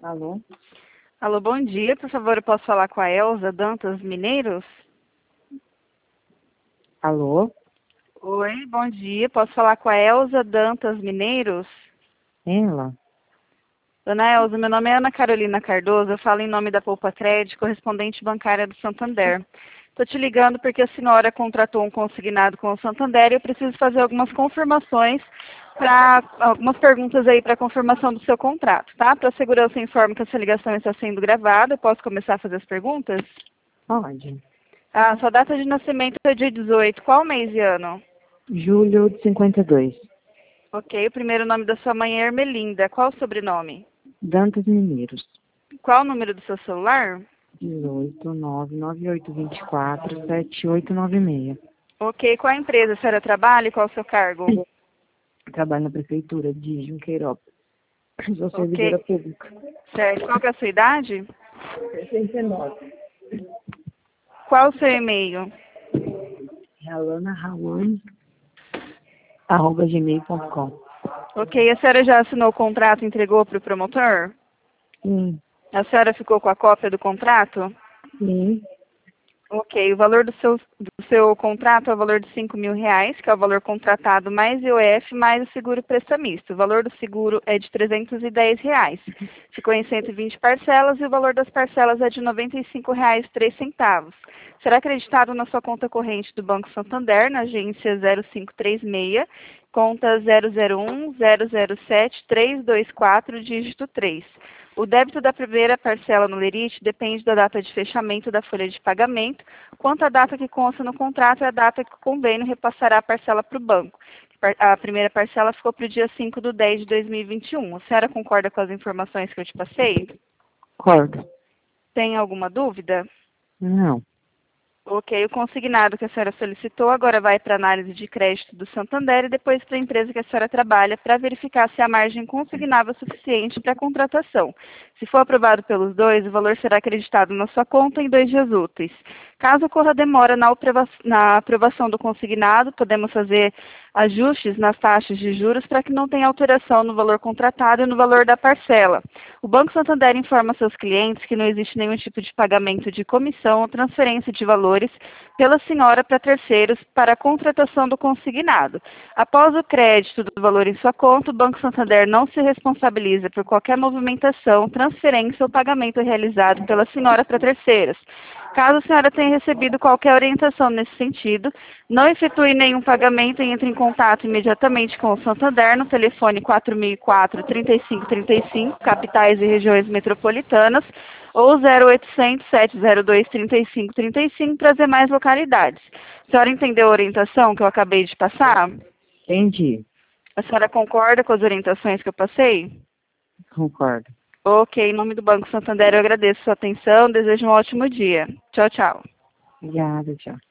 Alô? Alô, bom dia. Por favor, eu posso falar com a Elza Dantas Mineiros? Alô? Oi, bom dia. Posso falar com a Elza Dantas Mineiros? Ela? Dona Elza, meu nome é Ana Carolina Cardoso, eu falo em nome da Poupa Crédito, correspondente bancária do Santander. Estou te ligando porque a senhora contratou um consignado com o Santander e eu preciso fazer algumas confirmações, algumas perguntas aí para confirmação do seu contrato, tá? Para segurança, eu informo que essa ligação está sendo gravada. Eu posso começar a fazer as perguntas? Pode. Ah, sua data de nascimento é dia 18. Qual mês e ano? Julho de 52. Ok, o primeiro nome da sua mãe é Ermelinda. Qual o sobrenome? Dantas Mineiros. Qual o número do seu celular? 18 99824 7896. Ok, qual a empresa a senhora trabalha e qual o seu cargo? Trabalho na prefeitura de Junqueirópolis. Sou servidora Ok, pública. certo. Qual que é a sua idade? 69. Qual o seu e-mail? alanahawan@gmail.com. Ok, a senhora já assinou o contrato e entregou para o promotor? Sim. A senhora ficou com a cópia do contrato? Sim. Ok, o valor do seu contrato é o valor de R$ 5.000, que é o valor contratado mais IOF mais o seguro prestamista. O valor do seguro é de R$ 310. Ficou em 120 parcelas e o valor das parcelas é de R$ 95,03. Será acreditado na sua conta corrente do Banco Santander, na agência 0536, conta 001007324, dígito 3. O débito da primeira parcela no lerite depende da data de fechamento da folha de pagamento. Quanto à data que consta no contrato, é a data que o convênio repassará a parcela para o banco. A primeira parcela ficou para o dia 5/10/2021. A senhora concorda com as informações que eu te passei? Concordo. Tem alguma dúvida? Não. Ok, o consignado que a senhora solicitou agora vai para a análise de crédito do Santander e depois para a empresa que a senhora trabalha para verificar se a margem consignável é suficiente para a contratação. Se for aprovado pelos dois, o valor será acreditado na sua conta em 2 dias úteis. Caso ocorra demora na aprovação do consignado, podemos fazer ajustes nas taxas de juros para que não tenha alteração no valor contratado e no valor da parcela. O Banco Santander informa seus clientes que não existe nenhum tipo de pagamento de comissão ou transferência de valores pela senhora para terceiros para a contratação do consignado. Após o crédito do valor em sua conta, o Banco Santander não se responsabiliza por qualquer movimentação, transferência ou pagamento realizado pela senhora para terceiros. Caso a senhora tenha recebido qualquer orientação nesse sentido, não efetue nenhum pagamento e entre em contato imediatamente com o Santander no telefone 4004-3535, capitais e regiões metropolitanas, ou 0800 702 3535 para as demais localidades. A senhora entendeu a orientação que eu acabei de passar? Entendi. A senhora concorda com as orientações que eu passei? Concordo. Ok, em nome do Banco Santander eu agradeço a sua atenção, desejo um ótimo dia. Tchau, tchau. Obrigada, tchau.